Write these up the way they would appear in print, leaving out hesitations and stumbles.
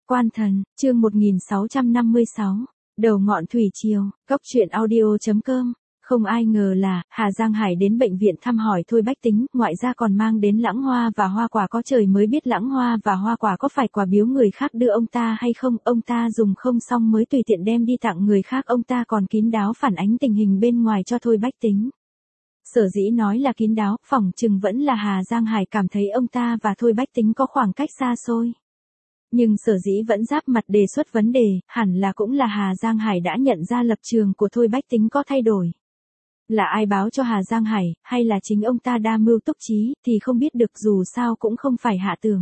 Quan thần, chương 1656, đầu ngọn thủy triều, góc truyện audio.com. Không ai ngờ là, Hà Giang Hải đến bệnh viện thăm hỏi Thôi Bách Tính, ngoại ra còn mang đến lãng hoa và hoa quả, có trời mới biết lãng hoa và hoa quả có phải quà biếu người khác đưa ông ta hay không, ông ta dùng không xong mới tùy tiện đem đi tặng người khác, ông ta còn kín đáo phản ánh tình hình bên ngoài cho Thôi Bách Tính. Sở dĩ nói là kín đáo, phỏng chừng vẫn là Hà Giang Hải cảm thấy ông ta và Thôi Bách Tính có khoảng cách xa xôi. Nhưng sở dĩ vẫn giáp mặt đề xuất vấn đề, hẳn là cũng là Hà Giang Hải đã nhận ra lập trường của Thôi Bách Tính có thay đổi. Là ai báo cho Hà Giang Hải, hay là chính ông ta đa mưu túc trí, thì không biết được, dù sao cũng không phải Hạ Tường.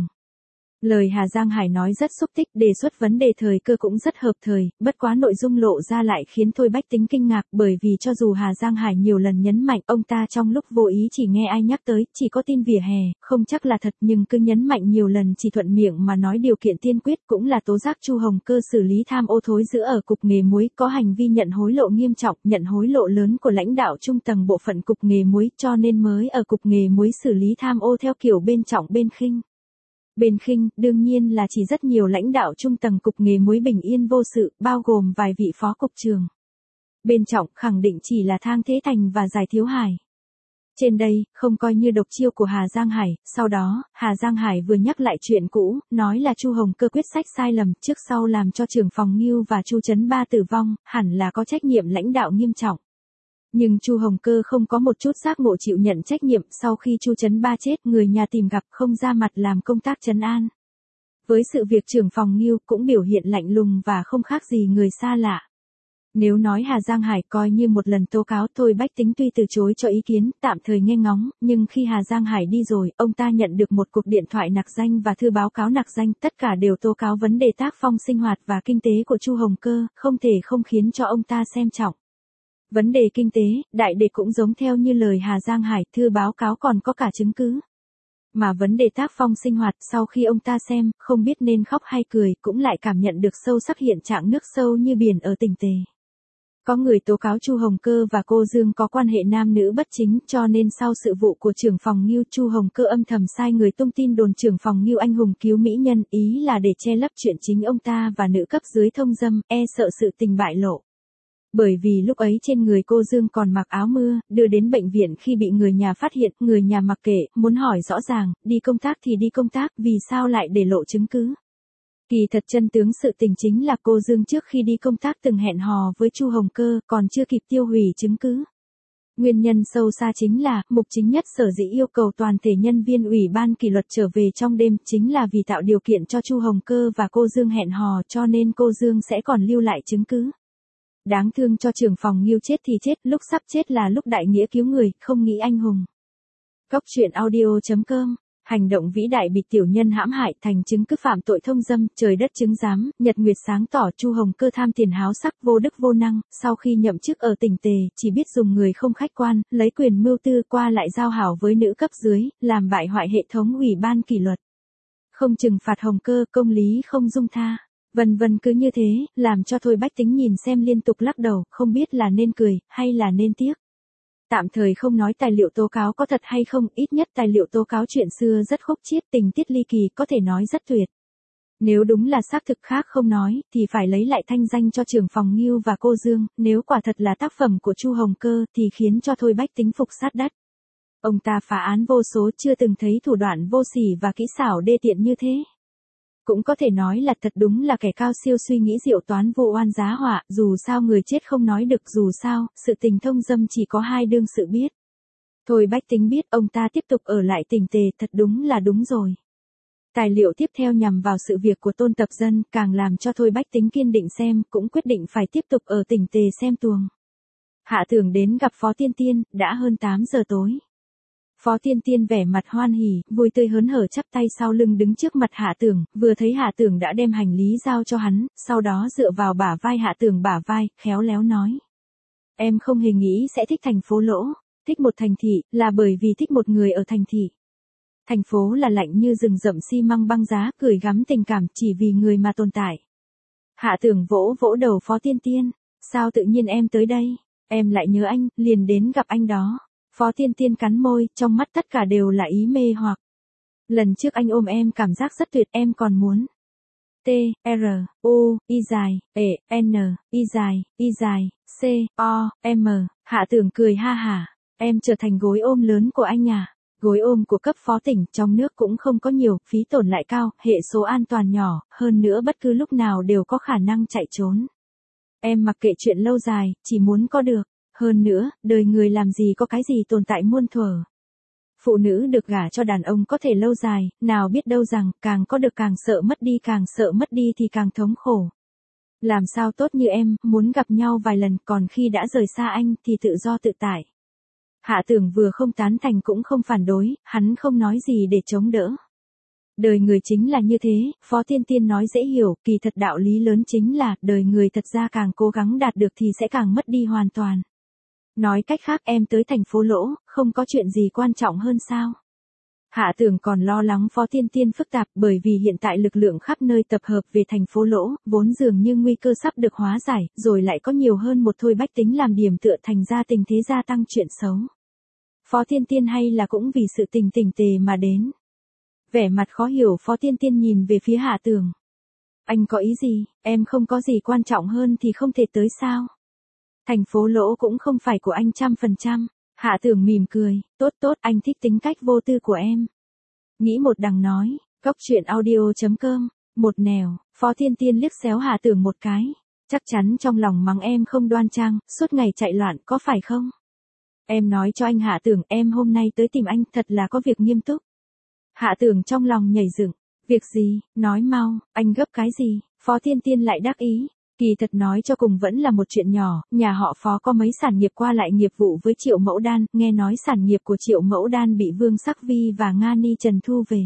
Lời Hà Giang Hải nói rất xúc tích, đề xuất vấn đề thời cơ cũng rất hợp thời, bất quá nội dung lộ ra lại khiến Thôi Bách Tính kinh ngạc, bởi vì cho dù Hà Giang Hải nhiều lần nhấn mạnh ông ta trong lúc vô ý chỉ nghe ai nhắc tới, chỉ có tin vỉa hè, không chắc là thật, nhưng cứ nhấn mạnh nhiều lần chỉ thuận miệng mà nói điều kiện tiên quyết cũng là tố giác Chu Hồng Cơ xử lý tham ô thối giữa ở cục nghề muối, có hành vi nhận hối lộ nghiêm trọng, nhận hối lộ lớn của lãnh đạo trung tầng bộ phận cục nghề muối, cho nên mới ở cục nghề muối xử lý tham ô theo kiểu bên trọng bên khinh. Bên khinh, đương nhiên là chỉ rất nhiều lãnh đạo trung tầng cục nghề muối bình yên vô sự, bao gồm vài vị phó cục trưởng. Bên trọng, khẳng định chỉ là Thang Thế Thành và Giải Thiếu Hải. Trên đây, không coi như độc chiêu của Hà Giang Hải, sau đó, Hà Giang Hải vừa nhắc lại chuyện cũ, nói là Chu Hồng Cơ quyết sách sai lầm, trước sau làm cho trưởng phòng Ngưu và Chu Trấn Ba tử vong, hẳn là có trách nhiệm lãnh đạo nghiêm trọng. Nhưng Chu Hồng Cơ không có một chút giác ngộ chịu nhận trách nhiệm, sau khi Chu Trấn Ba chết, người nhà tìm gặp không ra mặt làm công tác trấn an. Với sự việc trưởng phòng Ngưu cũng biểu hiện lạnh lùng và không khác gì người xa lạ. Nếu nói Hà Giang Hải coi như một lần tố cáo, Thôi Bách Tính tuy từ chối cho ý kiến, tạm thời nghe ngóng, nhưng khi Hà Giang Hải đi rồi, ông ta nhận được một cuộc điện thoại nặc danh và thư báo cáo nặc danh, tất cả đều tố cáo vấn đề tác phong sinh hoạt và kinh tế của Chu Hồng Cơ, không thể không khiến cho ông ta xem trọng. Vấn đề kinh tế, đại đệ cũng giống theo như lời Hà Giang Hải, thư báo cáo còn có cả chứng cứ. Mà vấn đề tác phong sinh hoạt, sau khi ông ta xem, không biết nên khóc hay cười, cũng lại cảm nhận được sâu sắc hiện trạng nước sâu như biển ở tỉnh Tề. Có người tố cáo Chu Hồng Cơ và cô Dương có quan hệ nam nữ bất chính, cho nên sau sự vụ của trưởng phòng Ngưu, Chu Hồng Cơ âm thầm sai người tung tin đồn trưởng phòng Ngưu anh hùng cứu mỹ nhân, ý là để che lấp chuyện chính ông ta và nữ cấp dưới thông dâm, e sợ sự tình bại lộ. Bởi vì lúc ấy trên người cô Dương còn mặc áo mưa, đưa đến bệnh viện khi bị người nhà phát hiện, người nhà mặc kệ, muốn hỏi rõ ràng, đi công tác thì đi công tác, vì sao lại để lộ chứng cứ. Kỳ thật chân tướng sự tình chính là cô Dương trước khi đi công tác từng hẹn hò với Chu Hồng Cơ, còn chưa kịp tiêu hủy chứng cứ. Nguyên nhân sâu xa chính là, mục chính nhất sở dĩ yêu cầu toàn thể nhân viên ủy ban kỷ luật trở về trong đêm, chính là vì tạo điều kiện cho Chu Hồng Cơ và cô Dương hẹn hò, cho nên cô Dương sẽ còn lưu lại chứng cứ. Đáng thương cho trưởng phòng Ngưu chết thì chết, lúc sắp chết là lúc đại nghĩa cứu người, không nghĩ anh hùng. Góc truyện audio.com. Hành động vĩ đại bị tiểu nhân hãm hại thành chứng cứ phạm tội thông dâm, trời đất chứng giám, nhật nguyệt sáng tỏ Chu Hồng Cơ tham tiền háo sắc, vô đức vô năng, sau khi nhậm chức ở tỉnh Tề, chỉ biết dùng người không khách quan, lấy quyền mưu tư qua lại giao hảo với nữ cấp dưới, làm bại hoại hệ thống ủy ban kỷ luật. Không trừng phạt Hồng Cơ, công lý không dung tha. Vân vân cứ như thế, làm cho Thôi Bách Tính nhìn xem liên tục lắc đầu, không biết là nên cười, hay là nên tiếc. Tạm thời không nói tài liệu tố cáo có thật hay không, ít nhất tài liệu tố cáo chuyện xưa rất khúc chiết, tình tiết ly kỳ, có thể nói rất tuyệt. Nếu đúng là xác thực khác không nói, thì phải lấy lại thanh danh cho trưởng phòng Ngưu và cô Dương, nếu quả thật là tác phẩm của Chu Hồng Cơ thì khiến cho Thôi Bách Tính phục sát đất. Ông ta phá án vô số, chưa từng thấy thủ đoạn vô sỉ và kỹ xảo đê tiện như thế. Cũng có thể nói là thật đúng là kẻ cao siêu suy nghĩ diệu toán vô oan giá họa, dù sao người chết không nói được, dù sao, sự tình thông dâm chỉ có hai đương sự biết. Thôi Bách Tính biết ông ta tiếp tục ở lại tỉnh Tề thật đúng là đúng rồi. Tài liệu tiếp theo nhằm vào sự việc của Tôn Tập Dân, càng làm cho Thôi Bách Tính kiên định xem, cũng quyết định phải tiếp tục ở tỉnh Tề xem tuồng. Hạ Tường đến gặp Phó Tiên Tiên, đã hơn 8 giờ tối. Phó Tiên Tiên vẻ mặt hoan hỉ, vui tươi hớn hở chắp tay sau lưng đứng trước mặt Hạ Tường, vừa thấy Hạ Tường đã đem hành lý giao cho hắn, sau đó dựa vào bả vai Hạ Tường bả vai, khéo léo nói. Em không hề nghĩ sẽ thích thành phố Lỗ, thích một thành thị, là bởi vì thích một người ở thành thị. Thành phố là lạnh như rừng rậm xi măng băng giá, gửi gắm tình cảm chỉ vì người mà tồn tại. Hạ Tường vỗ vỗ đầu Phó Tiên Tiên, sao tự nhiên em tới đây, em lại nhớ anh, liền đến gặp anh đó. Phó Tiên Tiên cắn môi, trong mắt tất cả đều là ý mê hoặc. Lần trước anh ôm em cảm giác rất tuyệt, em còn muốn. T, R, U, Y dài, E, N, Y dài, C, O, M. Hạ Tưởng cười ha hả. Em trở thành gối ôm lớn của anh à? Gối ôm của cấp phó tỉnh trong nước cũng không có nhiều, phí tổn lại cao, hệ số an toàn nhỏ, hơn nữa bất cứ lúc nào đều có khả năng chạy trốn. Em mặc kệ chuyện lâu dài, chỉ muốn có được. Hơn nữa, đời người làm gì có cái gì tồn tại muôn thuở. Phụ nữ được gả cho đàn ông có thể lâu dài, nào biết đâu rằng, càng có được càng sợ mất đi thì càng thống khổ. Làm sao tốt như em, muốn gặp nhau vài lần, còn khi đã rời xa anh thì tự do tự tại. Hạ Tưởng vừa không tán thành cũng không phản đối, hắn không nói gì để chống đỡ. Đời người chính là như thế, Phó Tiên Tiên nói dễ hiểu, kỳ thật đạo lý lớn chính là, đời người thật ra càng cố gắng đạt được thì sẽ càng mất đi hoàn toàn. Nói cách khác em tới thành phố Lỗ, không có chuyện gì quan trọng hơn sao? Hạ Tưởng còn lo lắng Phó Tiên Tiên phức tạp bởi vì hiện tại lực lượng khắp nơi tập hợp về thành phố Lỗ, vốn dường như nguy cơ sắp được hóa giải, rồi lại có nhiều hơn một thôi bách tính làm điểm tựa thành ra tình thế gia tăng chuyện xấu. Phó Tiên Tiên hay là cũng vì sự tình tề mà đến. Vẻ mặt khó hiểu Phó Tiên Tiên nhìn về phía Hạ Tưởng. Anh có ý gì, em không có gì quan trọng hơn thì không thể tới sao? Thành phố Lỗ cũng không phải của anh 100%. Hạ Tưởng mỉm cười, tốt, anh thích tính cách vô tư của em. Nghĩ một đằng nói, Cóc truyện audio.com, một nẻo, Phó Tiên Tiên liếc xéo Hạ Tưởng một cái. Chắc chắn trong lòng mắng em không đoan trang, suốt ngày chạy loạn có phải không? Em nói cho anh Hạ Tưởng em hôm nay tới tìm anh thật là có việc nghiêm túc. Hạ Tưởng trong lòng nhảy dựng, việc gì, nói mau, anh gấp cái gì, Phó Tiên Tiên lại đắc ý. Kỳ thật nói cho cùng vẫn là một chuyện nhỏ, nhà họ Phó có mấy sản nghiệp qua lại nghiệp vụ với Triệu Mẫu Đan, nghe nói sản nghiệp của Triệu Mẫu Đan bị Vương Sắc Vi và Nga Ni Trần thu về.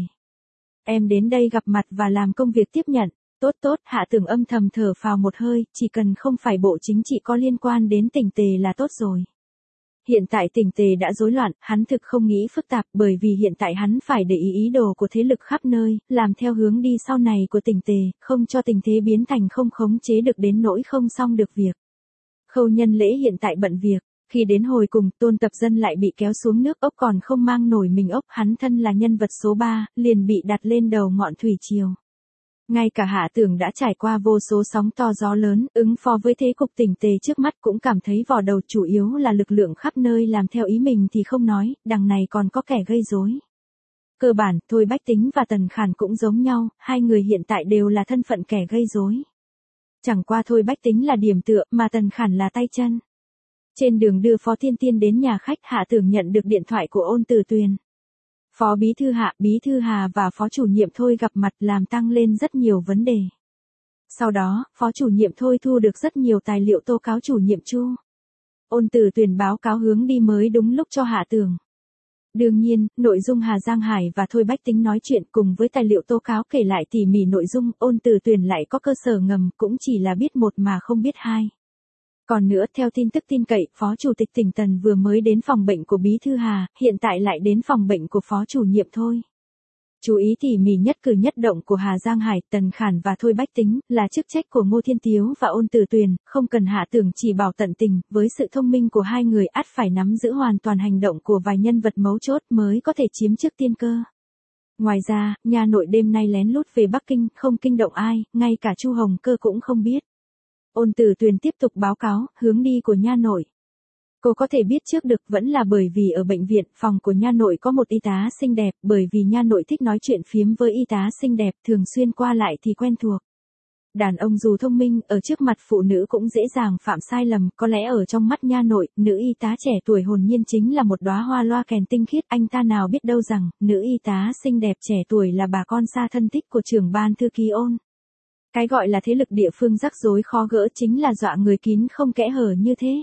Em đến đây gặp mặt và làm công việc tiếp nhận, tốt, Hạ Tưởng âm thầm thở phào một hơi, chỉ cần không phải bộ chính trị có liên quan đến Tỉnh Tề là tốt rồi. Hiện tại Tỉnh Tề đã rối loạn, hắn thực không nghĩ phức tạp bởi vì hiện tại hắn phải để ý đồ của thế lực khắp nơi, làm theo hướng đi sau này của Tỉnh Tề, không cho tình thế biến thành không khống chế được đến nỗi không xong được việc. Khâu Nhân Lễ hiện tại bận việc, khi đến hồi cùng Tôn Tập Dân lại bị kéo xuống nước ốc còn không mang nổi mình ốc, hắn thân là nhân vật số 3, liền bị đặt lên đầu ngọn thủy triều. Ngay cả Hạ Tưởng đã trải qua vô số sóng to gió lớn, ứng phó với thế cục Tỉnh Tề trước mắt cũng cảm thấy vò đầu chủ yếu là lực lượng khắp nơi làm theo ý mình thì không nói, đằng này còn có kẻ gây rối. Cơ bản, Thôi Bách Tính và Tần Khản cũng giống nhau, hai người hiện tại đều là thân phận kẻ gây rối. Chẳng qua Thôi Bách Tính là điểm tựa, mà Tần Khản là tay chân. Trên đường đưa Phó Tiên Tiên đến nhà khách, Hạ Tưởng nhận được điện thoại của Ôn Tử Tuyền. Phó Bí Thư Hà và Phó Chủ nhiệm Thôi gặp mặt làm tăng lên rất nhiều vấn đề. Sau đó, Phó Chủ nhiệm Thôi thu được rất nhiều tài liệu tố cáo Chủ nhiệm Chu. Ôn Tử Tuyền báo cáo hướng đi mới đúng lúc cho Hạ Tưởng. Đương nhiên, nội dung Hà Giang Hải và Thôi Bách Tính nói chuyện cùng với tài liệu tố cáo kể lại tỉ mỉ nội dung, Ôn Tử Tuyền lại có cơ sở ngầm, cũng chỉ là biết một mà không biết hai. Còn nữa, theo tin tức tin cậy, Phó Chủ tịch tỉnh Tần vừa mới đến phòng bệnh của Bí Thư Hà, hiện tại lại đến phòng bệnh của Phó Chủ nhiệm Thôi. Chú ý tỉ mỉ nhất cử nhất động của Hà Giang Hải, Tần Khản và Thôi Bách Tính, là chức trách của Ngô Thiên Tiếu và Ôn Tử Tuyền, không cần Hạ Tưởng chỉ bảo tận tình, với sự thông minh của hai người ắt phải nắm giữ hoàn toàn hành động của vài nhân vật mấu chốt mới có thể chiếm trước tiên cơ. Ngoài ra, nhà nội đêm nay lén lút về Bắc Kinh, không kinh động ai, ngay cả Chu Hồng Cơ cũng không biết. Ôn Tử Tuyền tiếp tục báo cáo, hướng đi của nha nội. Cô có thể biết trước được vẫn là bởi vì ở bệnh viện, phòng của nha nội có một y tá xinh đẹp, bởi vì nha nội thích nói chuyện phiếm với y tá xinh đẹp, thường xuyên qua lại thì quen thuộc. Đàn ông dù thông minh, ở trước mặt phụ nữ cũng dễ dàng phạm sai lầm, có lẽ ở trong mắt nha nội, nữ y tá trẻ tuổi hồn nhiên chính là một đóa hoa loa kèn tinh khiết, anh ta nào biết đâu rằng, nữ y tá xinh đẹp trẻ tuổi là bà con xa thân thích của trưởng ban thư ký Ôn. Cái gọi là thế lực địa phương rắc rối khó gỡ chính là dọa người kín không kẽ hở như thế.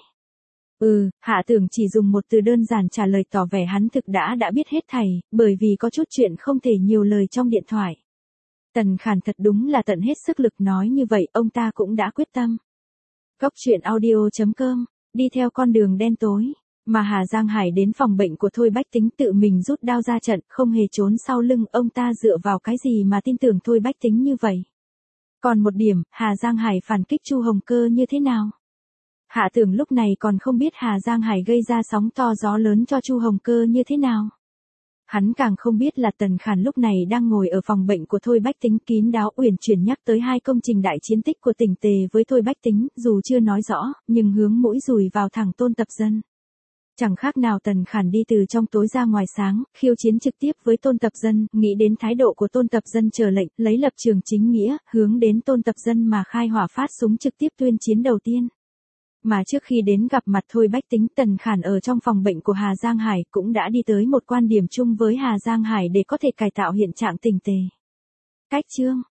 Hạ Tưởng chỉ dùng một từ đơn giản trả lời tỏ vẻ hắn thực đã biết hết thảy, bởi vì có chút chuyện không thể nhiều lời trong điện thoại. Tần Khản thật đúng là tận hết sức lực nói như vậy, ông ta cũng đã quyết tâm. Cóc truyện audio.com, đi theo con đường đen tối, mà Hà Giang Hải đến phòng bệnh của Thôi Bách Tính tự mình rút đao ra trận, không hề trốn sau lưng, ông ta dựa vào cái gì mà tin tưởng Thôi Bách Tính như vậy. Còn một điểm, Hà Giang Hải phản kích Chu Hồng Cơ như thế nào? Hạ Tưởng lúc này còn không biết Hà Giang Hải gây ra sóng to gió lớn cho Chu Hồng Cơ như thế nào. Hắn càng không biết là Tần Khản lúc này đang ngồi ở phòng bệnh của Thôi Bách Tính kín đáo uyển chuyển nhắc tới hai công trình đại chiến tích của tỉnh Tề với Thôi Bách Tính, dù chưa nói rõ, nhưng hướng mũi dùi vào thẳng Tôn Tập Dân. Chẳng khác nào Tần Khản đi từ trong tối ra ngoài sáng, khiêu chiến trực tiếp với Tôn Tập Dân, nghĩ đến thái độ của Tôn Tập Dân chờ lệnh, lấy lập trường chính nghĩa, hướng đến Tôn Tập Dân mà khai hỏa phát súng trực tiếp tuyên chiến đầu tiên. Mà trước khi đến gặp mặt Thôi Bách Tính, Tần Khản ở trong phòng bệnh của Hà Giang Hải cũng đã đi tới một quan điểm chung với Hà Giang Hải để có thể cải tạo hiện trạng tỉnh Tề. Cách chương